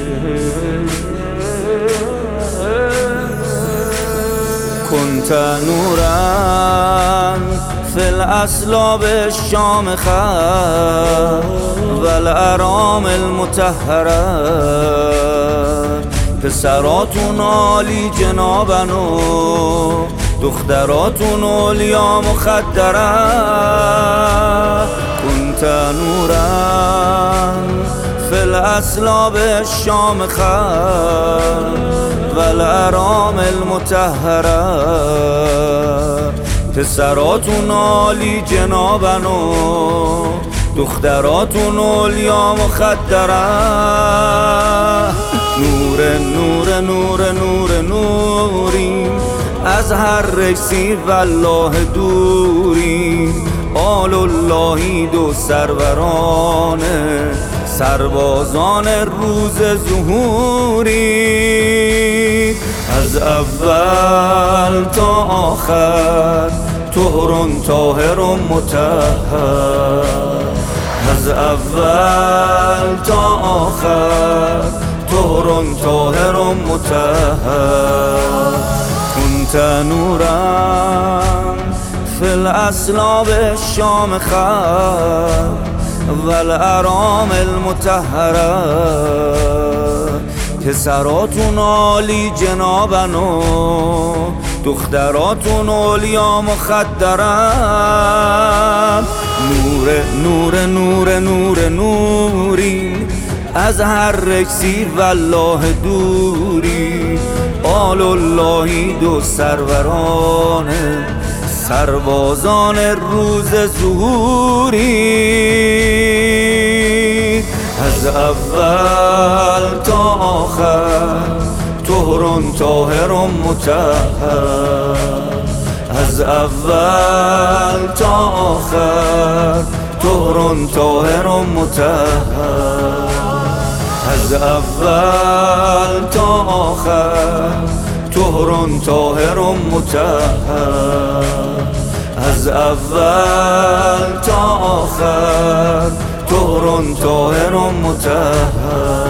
كنت نورا في الأصلاب الشامخة والأرام المطهرة پسراتون عالی جنابن و دختراتون اولیا مخدره كنت نورا في الأصلاب الشامخة والأرام المطهرة پسراتون عالی جنابن و دختراتون اولیا مخدره نور نور نور نور نوریم از هر رجسی والله دوریم آل اللهی دو سروران سربازان روز ظهوری از اول تا آخر طهر طاهر مطهر از اول تا آخر طهر طاهر مطهر كنت نورا في الأصلاب الشامخة والأرام المطهرة پسراتون عالی جنابن و دختراتون اولیا مخدرن نور نور نور نور نوری از هر رجسی والله دوری آل اللهی دو سروران سربازان روز ظهوری از اول تا آخر طهر طاهر مطهر از اول تا آخر طهر طاهر مطهر از اول تا آخر طهر طاهر مطهر از اول تا آخر طهر طاهر مطهر